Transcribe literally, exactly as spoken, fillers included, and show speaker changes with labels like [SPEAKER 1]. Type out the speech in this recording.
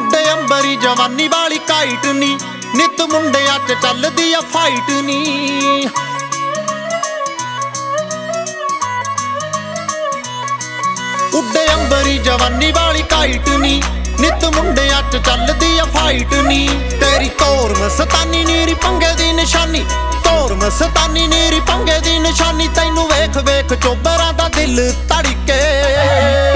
[SPEAKER 1] ਉੱਡੇ ਅੰਬਰੀ ਜਵਾਨੀ ਵਾਲੀ ਕਾਈਟ ਨੀ, ਨਿਤ ਮੁੰਡਿਆਂ ਚ ਚੱਲਦੀ ਆ ਫਾਈਟ ਨੀ। ਉੱਡੇ ਅੰਬਰੀ ਜਵਾਨੀ ਵਾਲੀ ਕਾਈਟ ਨੀ, ਨਿਤ ਮੁੰਡਿਆਂ ਚ ਚੱਲਦੀ ਆ ਫਾਈਟ ਨੀ। ਤੇਰੀ ਤੋਰ ਮਸਤਾਨੀ ਨੀਰੀ ਪੰਗੇ ਦੀ ਨਿਸ਼ਾਨੀ, ਤੋਰ ਮਸਤਾਨੀ ਨੀਰੀ ਪੰਗੇ ਦੀ ਨਿਸ਼ਾਨੀ। ਤੈਨੂੰ ਵੇਖ ਵੇਖ ਚੋਬਰਾਂ ਦਾ ਦਿਲ ਧੜਕੇ।